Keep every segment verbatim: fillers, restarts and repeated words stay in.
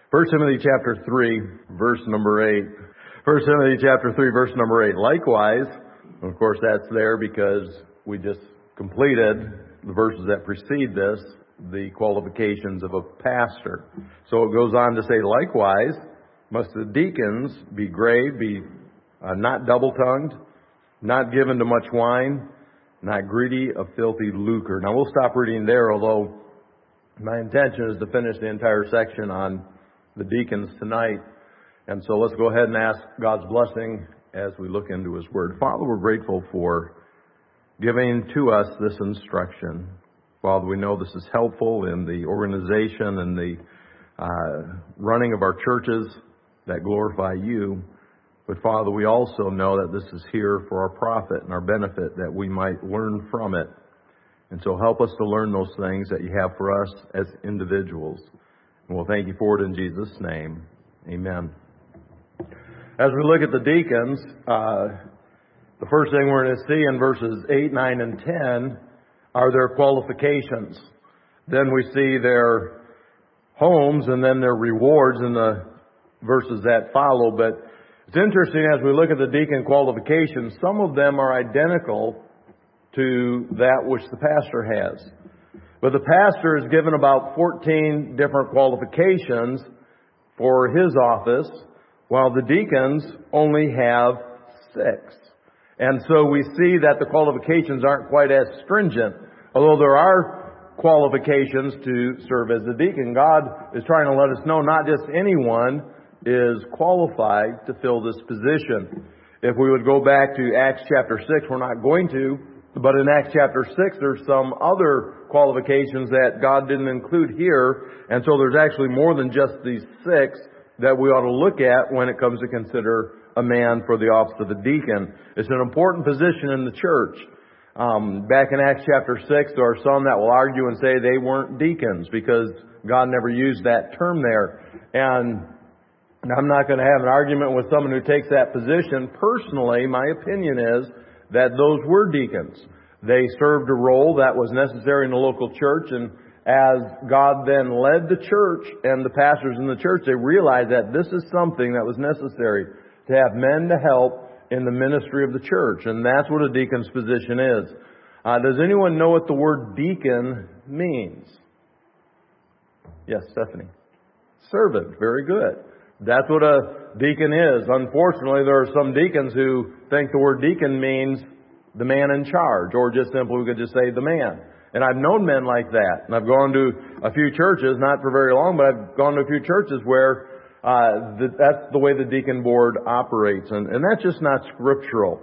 First Timothy chapter three, verse number eight. First Timothy chapter three, verse number eight. Likewise, of course that's there because we just completed the verses that precede this, the qualifications of a pastor. So it goes on to say, likewise, must the deacons be grave, be uh, not double-tongued, not given to much wine, not greedy of filthy lucre. Now we'll stop reading there, although my intention is to finish the entire section on the deacons tonight. And so let's go ahead and ask God's blessing as we look into His Word. Father, we're grateful for giving to us this instruction. Father, we know this is helpful in the organization and the uh, running of our churches that glorify You. But Father, we also know that this is here for our profit and our benefit, that we might learn from it. And so help us to learn those things that You have for us as individuals. And we'll thank You for it in Jesus' name. Amen. As we look at the deacons, uh, the first thing we're going to see in verses eight, nine, and ten are their qualifications. Then we see their homes and then their rewards in the verses that follow. But it's interesting as we look at the deacon qualifications, some of them are identical to that which the pastor has. But the pastor is given about fourteen different qualifications for his office, while the deacons only have six. And so we see that the qualifications aren't quite as stringent. Although there are qualifications to serve as a deacon, God is trying to let us know not just anyone is qualified to fill this position. If we would go back to Acts chapter six, we're not going to, but in Acts chapter six, there's some other qualifications that God didn't include here. And so there's actually more than just these six that we ought to look at when it comes to consider a man for the office of a deacon. It's an important position in the church. Um, back in Acts chapter six, there are some that will argue and say they weren't deacons because God never used that term there. And I'm not going to have an argument with someone who takes that position. Personally, my opinion is that those were deacons. They served a role that was necessary in the local church, and as God then led the church and the pastors in the church, they realized that this is something that was necessary, to have men to help in the ministry of the church. And that's what a deacon's position is. Uh, does anyone know what the word deacon means? Yes, Stephanie. Servant. Very good. That's what a deacon is. Unfortunately, there are some deacons who think the word deacon means the man in charge, or just simply we could just say the man. And I've known men like that. And I've gone to a few churches, not for very long, but I've gone to a few churches where uh, the, that's the way the deacon board operates. And, and that's just not scriptural.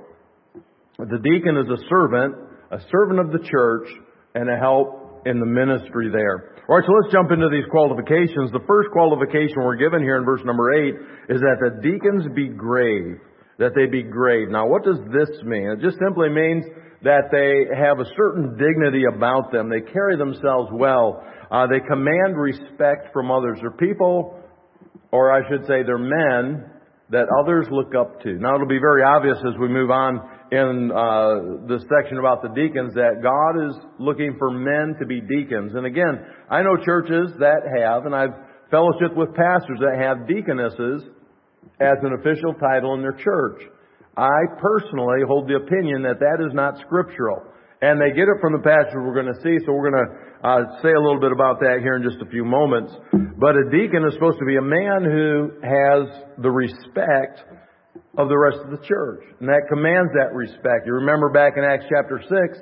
The deacon is a servant, a servant of the church, and a help in the ministry there. All right, so let's jump into these qualifications. The first qualification we're given here in verse number eight is that the deacons be grave. That they be grave. Now, what does this mean? It just simply means that they have a certain dignity about them. They carry themselves well. Uh, they command respect from others. They're people, or I should say they're men, that others look up to. Now, it'll be very obvious as we move on in uh, this section about the deacons that God is looking for men to be deacons. And again, I know churches that have, and I've fellowshiped with pastors that have deaconesses as an official title in their church. I personally hold the opinion that that is not scriptural. And they get it from the passage we're going to see, so we're going to uh, say a little bit about that here in just a few moments. But a deacon is supposed to be a man who has the respect of the rest of the church. And that commands that respect. You remember back in Acts chapter six,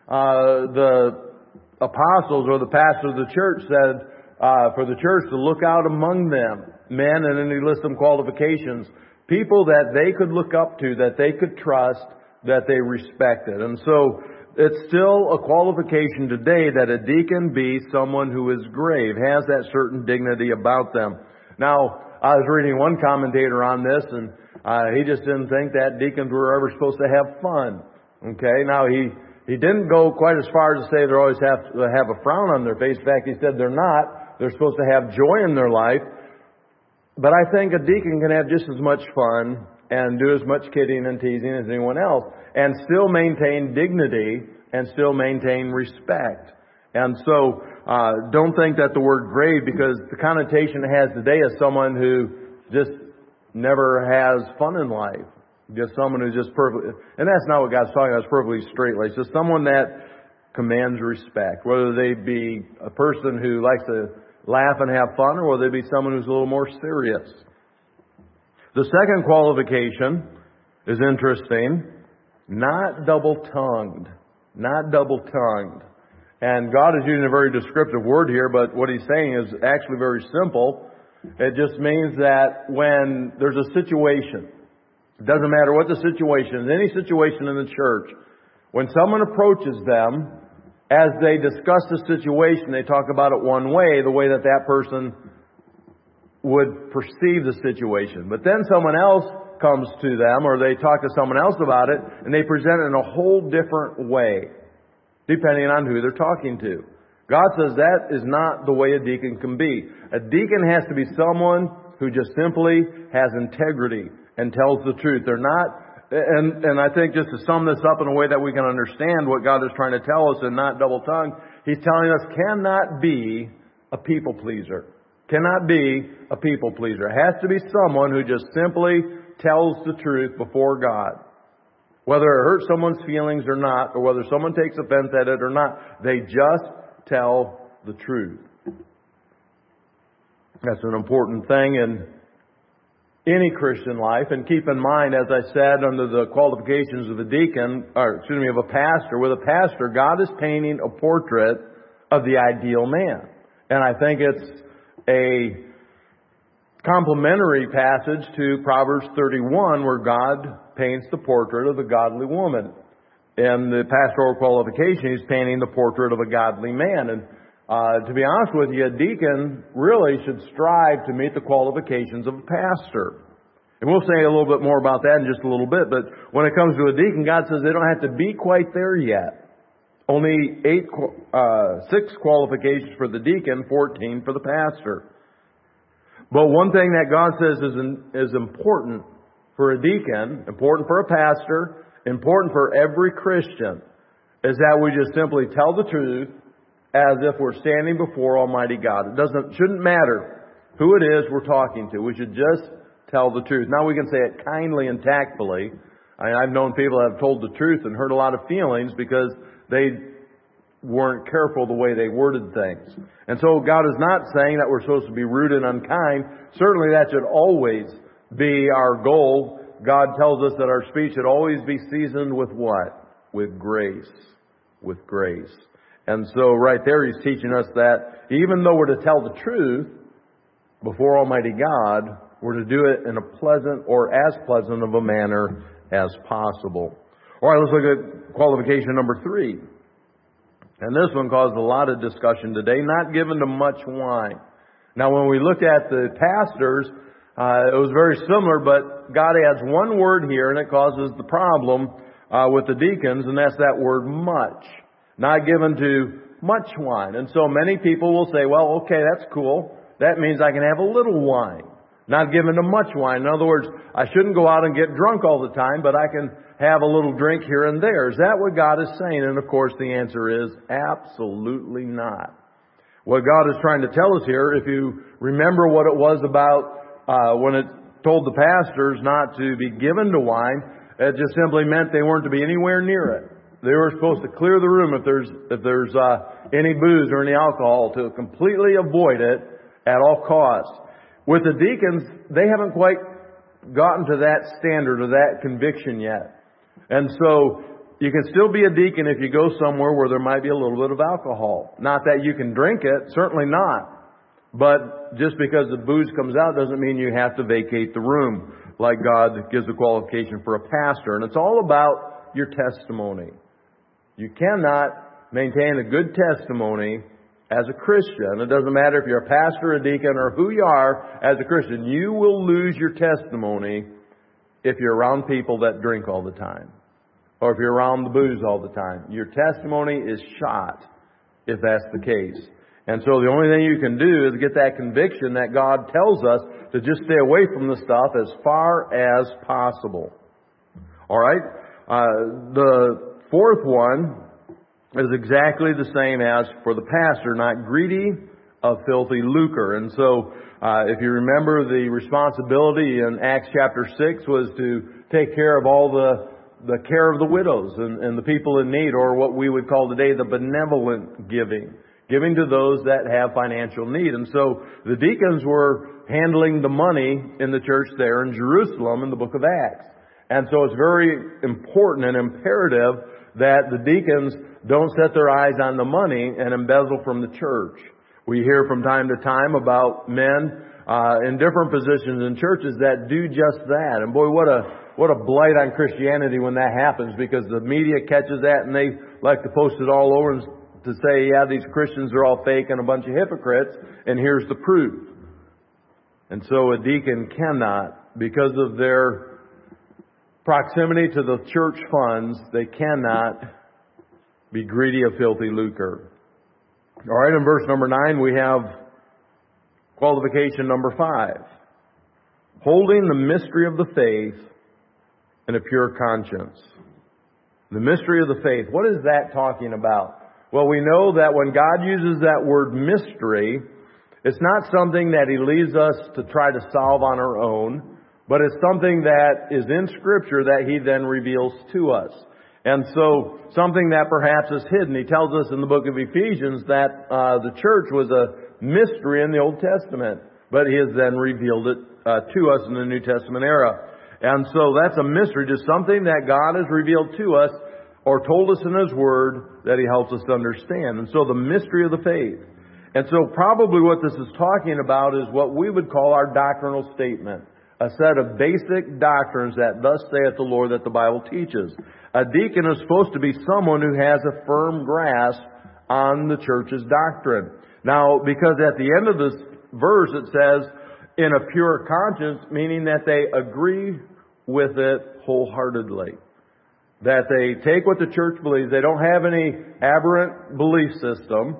uh, the apostles or the pastor of the church said uh, for the church to look out among them men, and then he lists some qualifications. People that they could look up to, that they could trust, that they respected. And so it's still a qualification today that a deacon be someone who is grave, has that certain dignity about them. Now, I was reading one commentator on this, and uh, he just didn't think that deacons were ever supposed to have fun. Okay, now he, he didn't go quite as far as to say they always have to have a frown on their face. In fact, he said they're not. They're supposed to have joy in their life. But I think a deacon can have just as much fun and do as much kidding and teasing as anyone else and still maintain dignity and still maintain respect. And so uh, don't think that the word grave, because the connotation it has today is someone who just never has fun in life. Just someone who's just perfectly, and that's not what God's talking about. It's perfectly straight. Like just someone that commands respect, whether they be a person who likes to laugh and have fun, or whether they be someone who's a little more serious. The second qualification is interesting. Not double-tongued. Not double-tongued. And God is using a very descriptive word here, but what He's saying is actually very simple. It just means that when there's a situation, it doesn't matter what the situation is, any situation in the church, when someone approaches them, as they discuss the situation, they talk about it one way, the way that that person would perceive the situation. But then someone else comes to them, or they talk to someone else about it, and they present it in a whole different way, depending on who they're talking to. God says that is not the way a deacon can be. A deacon has to be someone who just simply has integrity and tells the truth. They're not, and, and I think just to sum this up in a way that we can understand what God is trying to tell us and not double-tongued, He's telling us cannot be a people pleaser. Cannot be a people pleaser. It has to be someone who just simply tells the truth before God. Whether it hurts someone's feelings or not, or whether someone takes offense at it or not, they just tell the truth. That's an important thing in any Christian life. And keep in mind, as I said, under the qualifications of a deacon, or excuse me, of a pastor, with a pastor, God is painting a portrait of the ideal man. And I think it's a complementary passage to Proverbs thirty-one, where God paints the portrait of a godly woman. In the pastoral qualification, He's painting the portrait of a godly man. And uh, to be honest with you, a deacon really should strive to meet the qualifications of a pastor. And we'll say a little bit more about that in just a little bit. But when it comes to a deacon, God says they don't have to be quite there yet. Only eight, uh, six qualifications for the deacon, fourteen for the pastor. But one thing that God says is, is important for a deacon, important for a pastor, important for every Christian, is that we just simply tell the truth as if we're standing before Almighty God. It doesn't, shouldn't matter who it is we're talking to. We should just tell the truth. Now we can say it kindly and tactfully. I, I've known people that have told the truth and hurt a lot of feelings because they weren't careful the way they worded things. And so God is not saying that we're supposed to be rude and unkind. Certainly that should always be our goal. God tells us that our speech should always be seasoned with what? With grace. With grace. And so right there He's teaching us that even though we're to tell the truth before Almighty God, we're to do it in a pleasant or as pleasant of a manner as possible. All right, let's look at qualification number three. And this one caused a lot of discussion today, not given to much wine. Now, when we looked at the pastors, uh, it was very similar, but God adds one word here, and it causes the problem uh, with the deacons, and that's that word much. Not given to much wine. And so many people will say, well, okay, that's cool. That means I can have a little wine. Not given to much wine. In other words, I shouldn't go out and get drunk all the time, but I can have a little drink here and there. Is that what God is saying? And of course the answer is absolutely not. What God is trying to tell us here, if you remember what it was about uh, when it told the pastors not to be given to wine, it just simply meant they weren't to be anywhere near it. They were supposed to clear the room if there's if there's uh, any booze or any alcohol, to completely avoid it at all costs. With the deacons, they haven't quite gotten to that standard or that conviction yet. And so you can still be a deacon if you go somewhere where there might be a little bit of alcohol. Not that you can drink it, certainly not. But just because the booze comes out doesn't mean you have to vacate the room, like God gives a qualification for a pastor. And it's all about your testimony. You cannot maintain a good testimony as a Christian. It doesn't matter if you're a pastor, a deacon, or who you are as a Christian. You will lose your testimony if you're around people that drink all the time, or if you're around the booze all the time. Your testimony is shot if that's the case. And so the only thing you can do is get that conviction that God tells us to just stay away from the stuff as far as possible. All right? Uh, the fourth one is exactly the same as for the pastor, not greedy of filthy lucre. And so, uh, if you remember, the responsibility in Acts chapter six was to take care of all the the care of the widows and, and the people in need, or what we would call today the benevolent giving. Giving to those that have financial need. And so the deacons were handling the money in the church there in Jerusalem in the book of Acts. And so it's very important and imperative that the deacons don't set their eyes on the money and embezzle from the church. We hear from time to time about men uh, in different positions in churches that do just that. And boy, what a what a blight on Christianity when that happens, because the media catches that and they like to post it all over and to say, yeah, these Christians are all fake and a bunch of hypocrites, and here's the proof. And so a deacon cannot, because of their proximity to the church funds, they cannot be greedy of filthy lucre. All right, in verse number nine, we have qualification number five. Holding the mystery of the faith in a pure conscience. The mystery of the faith. What is that talking about? Well, we know that when God uses that word mystery, it's not something that He leaves us to try to solve on our own, but it's something that is in Scripture that He then reveals to us. And so, something that perhaps is hidden. He tells us in the book of Ephesians that uh, the church was a mystery in the Old Testament, but He has then revealed it uh, to us in the New Testament era. And so that's a mystery, just something that God has revealed to us or told us in His Word that He helps us to understand. And so the mystery of the faith. And so probably what this is talking about is what we would call our doctrinal statement. A set of basic doctrines that thus saith the Lord that the Bible teaches. A deacon is supposed to be someone who has a firm grasp on the church's doctrine. Now, because at the end of this verse it says, in a pure conscience, meaning that they agree with it wholeheartedly. That they take what the church believes. They don't have any aberrant belief system.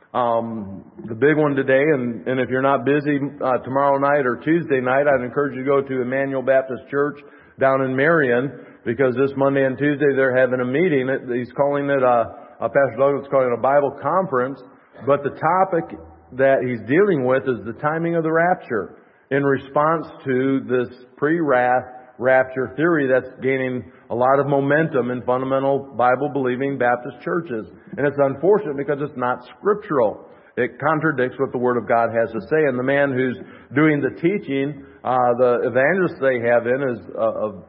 Um, the big one today, and, and if you're not busy uh, tomorrow night or Tuesday night, I'd encourage you to go to Emmanuel Baptist Church down in Marion, because this Monday and Tuesday they're having a meeting. He's calling it, uh, uh, Pastor Douglas is calling it a Bible conference, but the topic that he's dealing with is the timing of the rapture, in response to this pre-wrath rapture theory that's gaining a lot of momentum in fundamental Bible-believing Baptist churches. And it's unfortunate because it's not scriptural. It contradicts what the Word of God has to say. And the man who's doing the teaching, uh, the evangelist they have in is, uh, uh,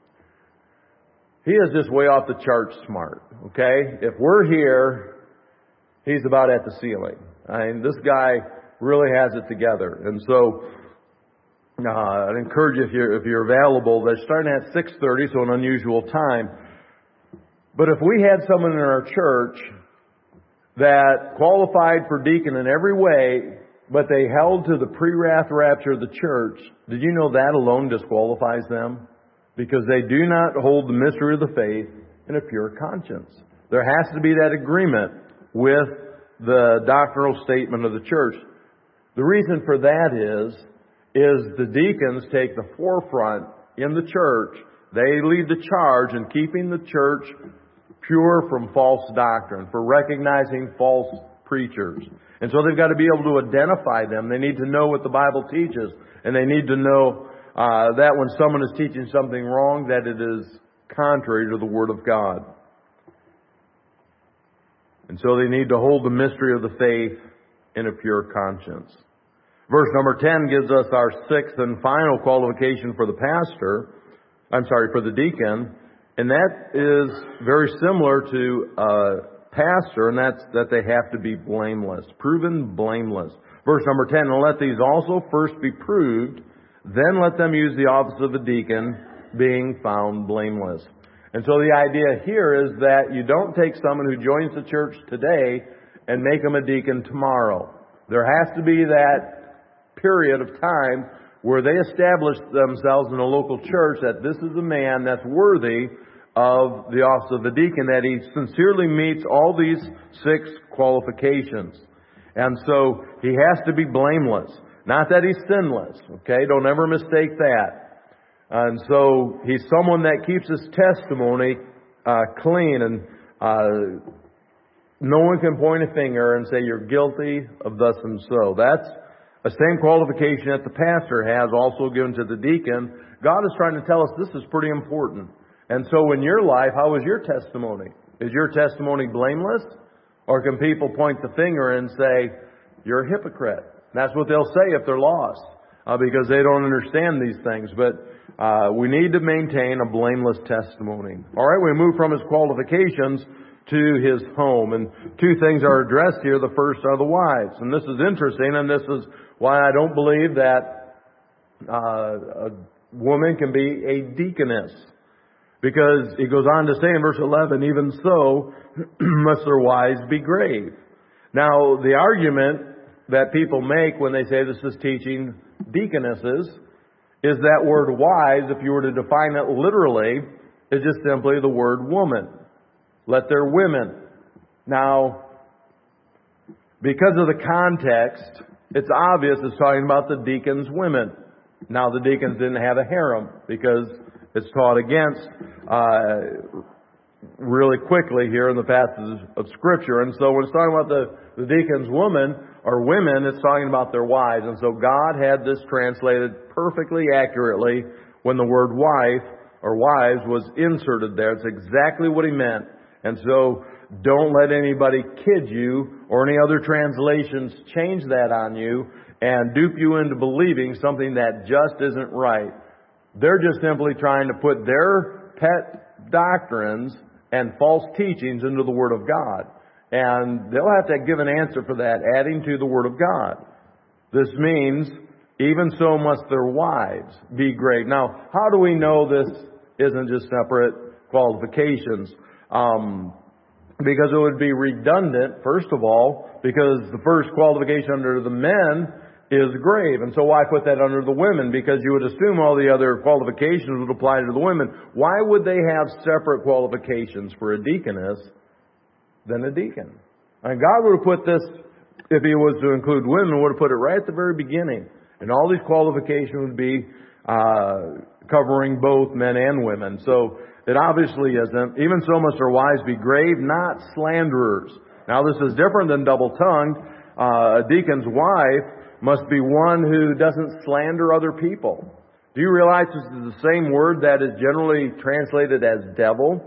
he is just way off the charts smart. Okay? If we're here, he's about at the ceiling. I mean, this guy really has it together. And so, Uh, I'd encourage you, if you're, if you're available, they're starting at six thirty, so an unusual time. But if we had someone in our church that qualified for deacon in every way, but they held to the pre-wrath rapture of the church, did you know that alone disqualifies them? Because they do not hold the mystery of the faith in a pure conscience. There has to be that agreement with the doctrinal statement of the church. The reason for that is, is the deacons take the forefront in the church. They lead the charge in keeping the church pure from false doctrine, for recognizing false preachers. And so they've got to be able to identify them. They need to know what the Bible teaches. And they need to know uh, that when someone is teaching something wrong, that it is contrary to the Word of God. And so they need to hold the mystery of the faith in a pure conscience. Verse number ten gives us our sixth and final qualification for the pastor. I'm sorry, for the deacon. And that is very similar to a pastor, and that's that they have to be blameless. Proven blameless. Verse number ten, and let these also first be proved, then let them use the office of a deacon, being found blameless. And so the idea here is that you don't take someone who joins the church today and make them a deacon tomorrow. There has to be that period of time where they establish themselves in a local church that this is a man that's worthy of the office of the deacon, that he sincerely meets all these six qualifications. And so he has to be blameless. Not that he's sinless, okay? Don't ever mistake that. And so he's someone that keeps his testimony uh, clean and uh, no one can point a finger and say you're guilty of thus and so. That's the same qualification that the pastor has also given to the deacon. God is trying to tell us this is pretty important. And so in your life, how is your testimony? Is your testimony blameless? Or can people point the finger and say, you're a hypocrite? And that's what they'll say if they're lost, uh, because they don't understand these things. But uh, we need to maintain a blameless testimony. All right, we move from his qualifications to his home. And two things are addressed here. The first are the wives. And this is interesting, and this is why I don't believe that uh, a woman can be a deaconess. Because he goes on to say in verse eleven, even so must their wives be grave. Now, the argument that people make when they say this is teaching deaconesses is that word wives, if you were to define it literally, is just simply the word woman. Let their women. Now, because of the context, it's obvious it's talking about the deacons' women. Now, the deacons didn't have a harem because it's taught against uh, really quickly here in the passages of Scripture. And so when it's talking about the, the deacon's woman or women, it's talking about their wives. And so God had this translated perfectly accurately when the word wife or wives was inserted there. It's exactly what he meant. And so don't let anybody kid you or any other translations change that on you and dupe you into believing something that just isn't right. They're just simply trying to put their pet doctrines and false teachings into the Word of God. And they'll have to give an answer for that, adding to the Word of God. This means, even so must their wives be grave. Now, how do we know this isn't just separate qualifications? Um, because it would be redundant, first of all, because the first qualification under the men is grave. And so why put that under the women? Because you would assume all the other qualifications would apply to the women. Why would they have separate qualifications for a deaconess than a deacon? And God would have put this, if he was to include women, would have put it right at the very beginning. And all these qualifications would be uh, covering both men and women. So it obviously isn't. Even so must their wives be grave, not slanderers. Now this is different than double-tongued. Uh, a deacon's wife must be one who doesn't slander other people. Do you realize this is the same word that is generally translated as devil?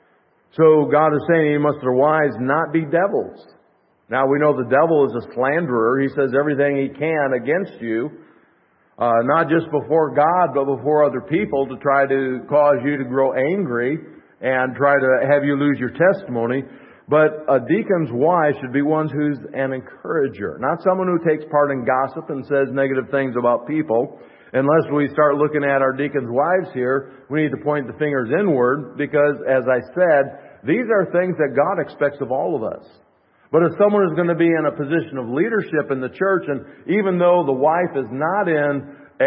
So God is saying he must their wives not be devils. Now we know the devil is a slanderer. He says everything he can against you, uh, not just before God, but before other people to try to cause you to grow angry and try to have you lose your testimony. But a deacon's wife should be one who's an encourager, not someone who takes part in gossip and says negative things about people. Unless we start looking at our deacons' wives here, we need to point the fingers inward because, as I said, these are things that God expects of all of us. But if someone is going to be in a position of leadership in the church, and even though the wife is not in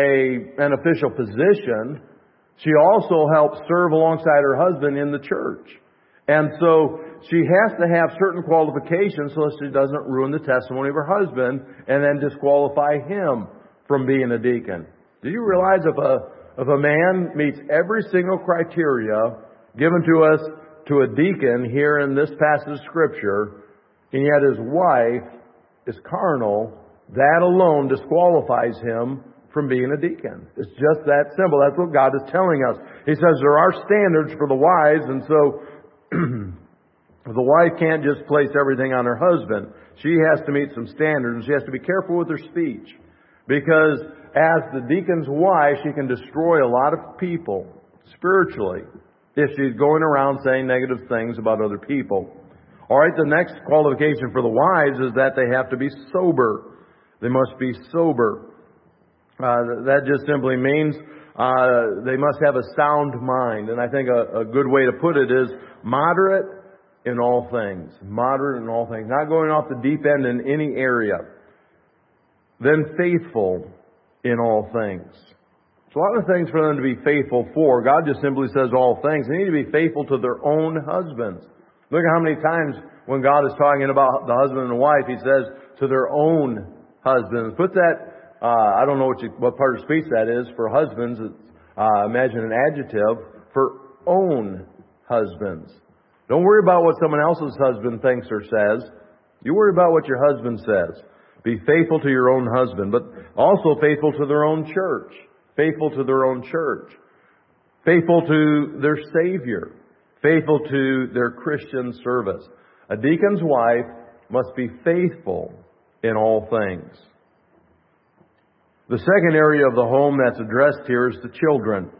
a an official position, she also helps serve alongside her husband in the church. And so she has to have certain qualifications so she doesn't ruin the testimony of her husband and then disqualify him from being a deacon. Do you realize if a, if a man meets every single criteria given to us to a deacon here in this passage of Scripture, and yet his wife is carnal, that alone disqualifies him from being a deacon. It's just that simple. That's what God is telling us. He says there are standards for the wives, and so the wife can't just place everything on her husband. She has to meet some standards, and she has to be careful with her speech. Because as the deacon's wife, she can destroy a lot of people spiritually if she's going around saying negative things about other people. All right, the next qualification for the wives is that they have to be sober. They must be sober. Uh, that just simply means uh, they must have a sound mind. And I think a, a good way to put it is moderate in all things. Moderate in all things. Not going off the deep end in any area. Then faithful in all things. It's a lot of things for them to be faithful for. God just simply says all things. They need to be faithful to their own husbands. Look at how many times when God is talking about the husband and the wife, He says to their own husbands. Put that, uh, I don't know what, you, what part of speech that is for husbands. It's, uh, imagine an adjective for own husbands. Don't worry about what someone else's husband thinks or says. You worry about what your husband says. Be faithful to your own husband, but also faithful to their own church. Faithful to their own church. Faithful to their Savior. Faithful to their Christian service. A deacon's wife must be faithful in all things. The second area of the home that's addressed here is the children.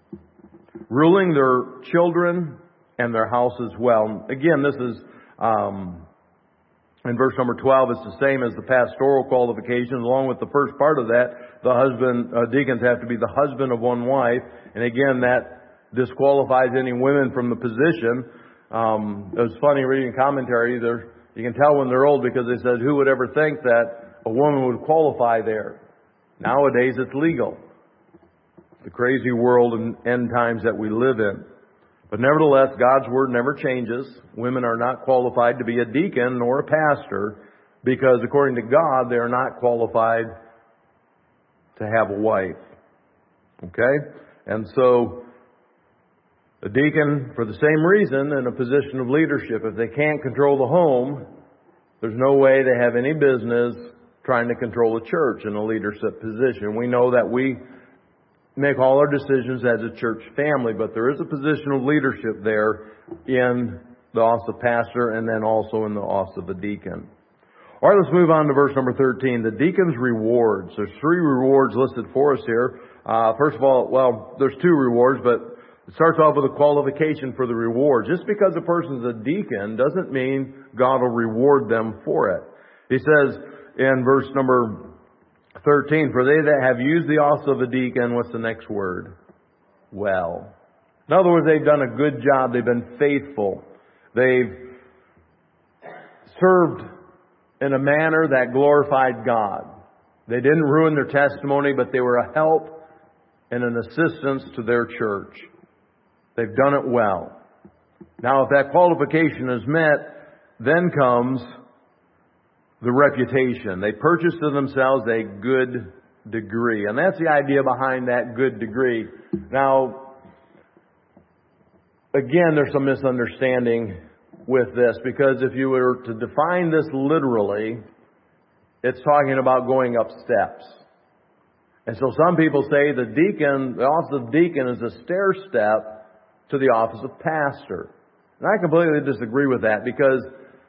Ruling their children and their house as well. Again, this is, um, in verse number twelve, it's the same as the pastoral qualifications. Along with the first part of that, the husband, uh, deacons have to be the husband of one wife. And again, that disqualifies any women from the position. Um, it was funny reading commentary. There, you can tell when they're old because they said, who would ever think that a woman would qualify there? Nowadays it's legal. The crazy world and end times that we live in. But nevertheless, God's Word never changes. Women are not qualified to be a deacon nor a pastor because according to God, they are not qualified to have a wife. Okay? And so, a deacon, for the same reason, in a position of leadership, if they can't control the home, there's no way they have any business trying to control the church in a leadership position. We know that we make all our decisions as a church family, but there is a position of leadership there in the office of pastor and then also in the office of a deacon. All right, let's move on to verse number thirteen, the deacon's rewards. There's three rewards listed for us here. Uh, first of all, well, there's two rewards, but it starts off with a qualification for the reward. Just because a person's a deacon doesn't mean God will reward them for it. He says in verse number thirteen, for they that have used the office of a deacon, what's the next word? Well. In other words, they've done a good job. They've been faithful. They've served in a manner that glorified God. They didn't ruin their testimony, but they were a help and an assistance to their church. They've done it well. Now, if that qualification is met, then comes the reputation. They purchase to themselves a good degree. And that's the idea behind that good degree. Now, again, there's some misunderstanding with this, because if you were to define this literally, it's talking about going up steps. And so some people say the deacon, the office of deacon is a stair step to the office of pastor. And I completely disagree with that, because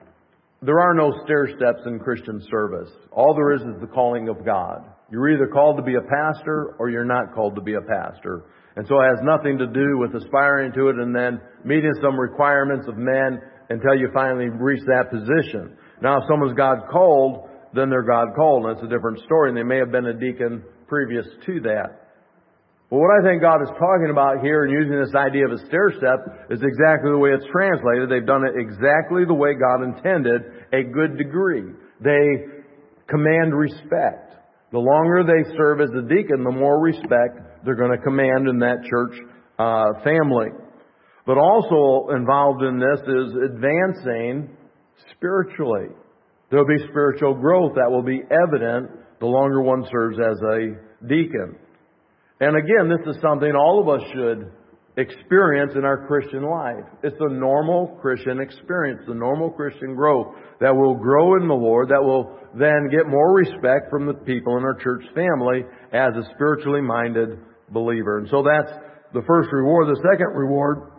there are no stair steps in Christian service. All there is is the calling of God. You're either called to be a pastor or you're not called to be a pastor. And so it has nothing to do with aspiring to it and then meeting some requirements of men until you finally reach that position. Now, if someone's God called, then they're God called, and it's a different story. And they may have been a deacon previous to that. But what I think God is talking about here and using this idea of a stair step is exactly the way it's translated. They've done it exactly the way God intended, a good degree. They command respect. The longer they serve as a deacon, the more respect they're going to command in that church uh, family. But also involved in this is advancing spiritually. There'll be spiritual growth that will be evident the longer one serves as a deacon. And again, this is something all of us should experience in our Christian life. It's the normal Christian experience, the normal Christian growth that will grow in the Lord, that will then get more respect from the people in our church family as a spiritually minded believer. And so that's the first reward. The second reward,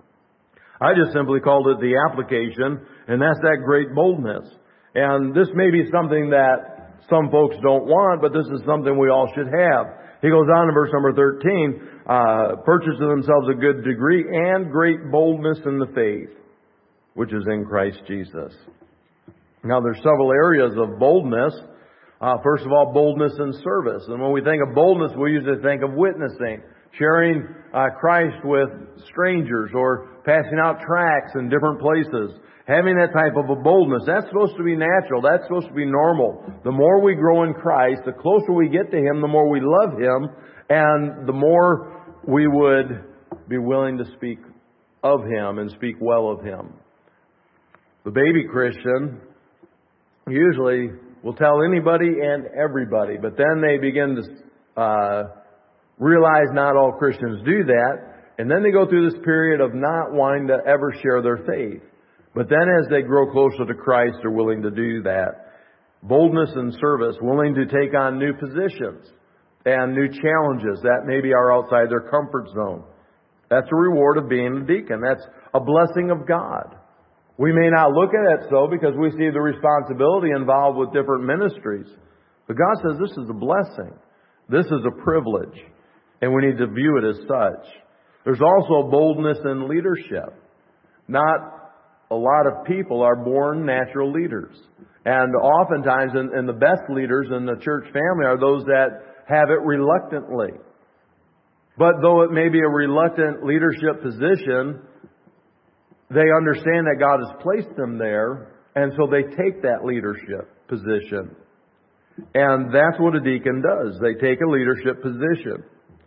I just simply called it the application, and that's that great boldness. And this may be something that some folks don't want, but this is something we all should have. He goes on in verse number thirteen, uh, purchase to themselves a good degree and great boldness in the faith, which is in Christ Jesus. Now, there's several areas of boldness. Uh, first of all, boldness in service. And when we think of boldness, we usually think of witnessing, sharing uh, Christ with strangers, or passing out tracts in different places. Having that type of a boldness, that's supposed to be natural. That's supposed to be normal. The more we grow in Christ, the closer we get to Him, the more we love Him, and the more we would be willing to speak of Him and speak well of Him. The baby Christian usually will tell anybody and everybody, but then they begin to uh, realize not all Christians do that, and then they go through this period of not wanting to ever share their faith. But then as they grow closer to Christ, they're willing to do that. Boldness in service, willing to take on new positions and new challenges that maybe are outside their comfort zone. That's a reward of being a deacon. That's a blessing of God. We may not look at it so because we see the responsibility involved with different ministries. But God says this is a blessing. This is a privilege. And we need to view it as such. There's also boldness in leadership. Not a lot of people are born natural leaders. And oftentimes, and, and the best leaders in the church family are those that have it reluctantly. But though it may be a reluctant leadership position, they understand that God has placed them there, and so they take that leadership position. And that's what a deacon does. They take a leadership position.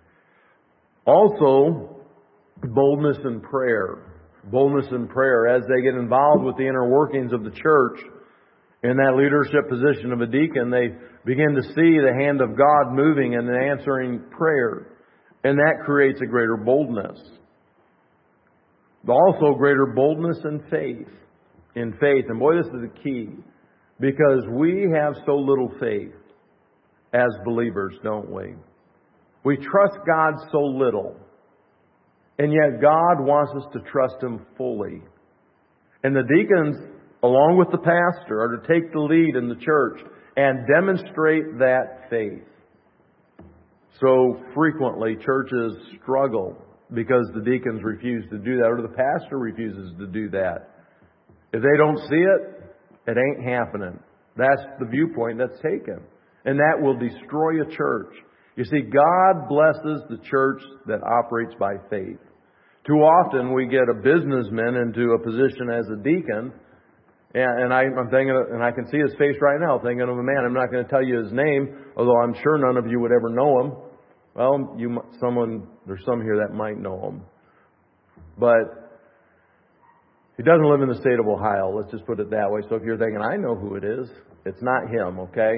Also, boldness in prayer. Boldness in prayer. As they get involved with the inner workings of the church, in that leadership position of a deacon, they begin to see the hand of God moving and answering prayer. And that creates a greater boldness. Also greater boldness in faith. In faith. And boy, this is the key. Because we have so little faith as believers, don't we? We trust God so little. And yet God wants us to trust Him fully. And the deacons, along with the pastor, are to take the lead in the church and demonstrate that faith. So frequently churches struggle because the deacons refuse to do that, or the pastor refuses to do that. If they don't see it, it ain't happening. That's the viewpoint that's taken. And that will destroy a church. You see, God blesses the church that operates by faith. Too often we get a businessman into a position as a deacon, and, and I, I'm thinking, and I can see his face right now, thinking of a man. I'm not going to tell you his name, although I'm sure none of you would ever know him. Well, you, someone, there's some here that might know him, but he doesn't live in the state of Ohio. Let's just put it that way. So if you're thinking, I know who it is, it's not him, okay?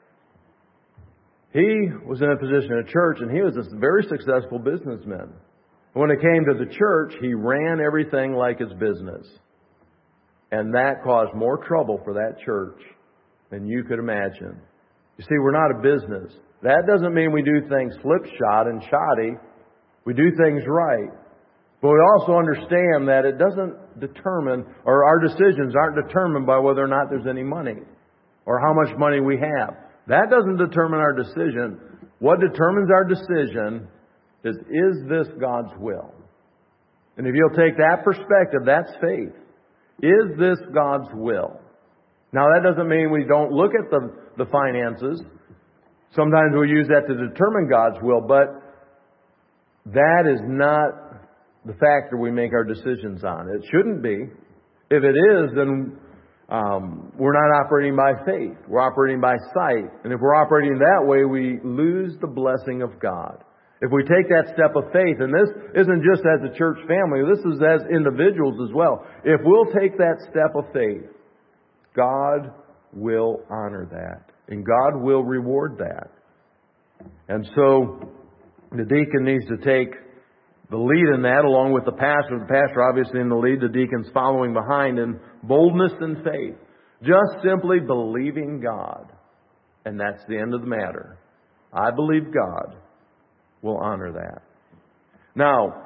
He was in a position at church, and he was a very successful businessman. When it came to the church, he ran everything like his business. And that caused more trouble for that church than you could imagine. You see, we're not a business. That doesn't mean we do things slipshod and shoddy. We do things right. But we also understand that it doesn't determine, or our decisions aren't determined by whether or not there's any money or how much money we have. That doesn't determine our decision. What determines our decision is, is this God's will? And if you'll take that perspective, that's faith. Is this God's will? Now, that doesn't mean we don't look at the, the finances. Sometimes we use that to determine God's will, but that is not the factor we make our decisions on. It shouldn't be. If it is, then um, we're not operating by faith. We're operating by sight. And if we're operating that way, we lose the blessing of God. If we take that step of faith, and this isn't just as a church family, this is as individuals as well. If we'll take that step of faith, God will honor that. And God will reward that. And so the deacon needs to take the lead in that, along with the pastor. The pastor obviously in the lead, the deacon's following behind in boldness and faith. Just simply believing God. And that's the end of the matter. I believe God will honor that. Now,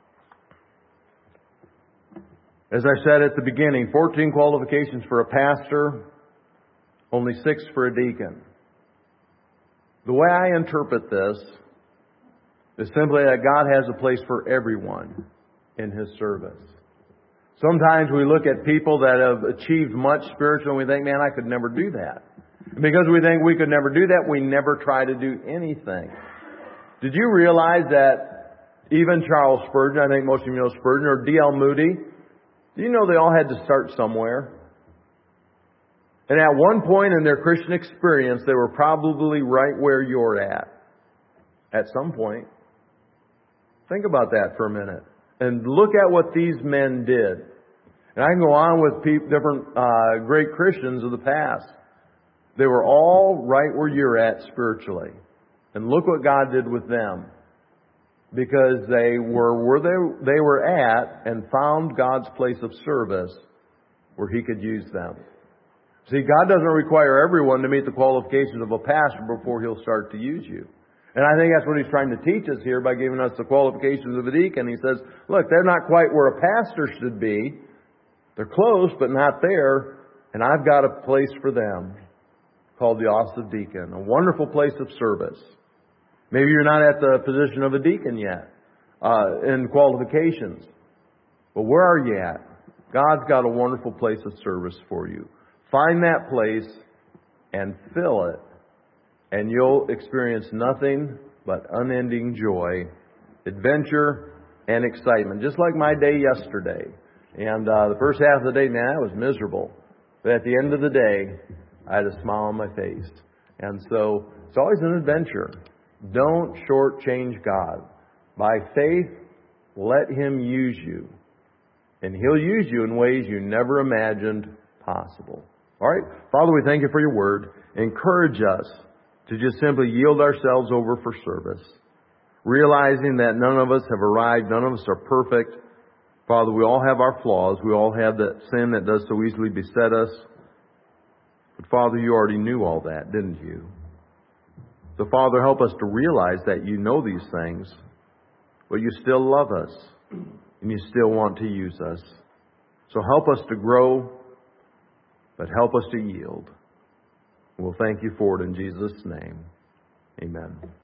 as I said at the beginning, fourteen qualifications for a pastor, only six for a deacon. The way I interpret this is simply that God has a place for everyone in His service. Sometimes we look at people that have achieved much spiritually and we think, man, I could never do that. And because we think we could never do that, we never try to do anything. Did you realize that even Charles Spurgeon, I think most of you know Spurgeon, or D L Moody, do you know they all had to start somewhere? And at one point in their Christian experience, they were probably right where you're at. At some point. Think about that for a minute. And look at what these men did. And I can go on with pe- different uh, great Christians of the past. They were all right where you're at spiritually. And look what God did with them. Because they were where they, they were at and found God's place of service where He could use them. See, God doesn't require everyone to meet the qualifications of a pastor before He'll start to use you. And I think that's what He's trying to teach us here by giving us the qualifications of a deacon. He says, look, they're not quite where a pastor should be. They're close, but not there. And I've got a place for them called the office of deacon, a wonderful place of service. Maybe you're not at the position of a deacon yet uh, in qualifications. But where are you at? God's got a wonderful place of service for you. Find that place and fill it, and you'll experience nothing but unending joy, adventure, and excitement. Just like my day yesterday. And uh, the first half of the day, man, I was miserable. But at the end of the day, I had a smile on my face. And so it's always an adventure. Don't shortchange God. By faith, let Him use you. And He'll use you in ways you never imagined possible. All right? Father, we thank You for Your word. Encourage us to just simply yield ourselves over for service. Realizing that none of us have arrived. None of us are perfect. Father, we all have our flaws. We all have that sin that does so easily beset us. But Father, You already knew all that, didn't You? So Father, help us to realize that You know these things, but You still love us, and You still want to use us. So help us to grow, but help us to yield. We'll thank You for it in Jesus' name. Amen.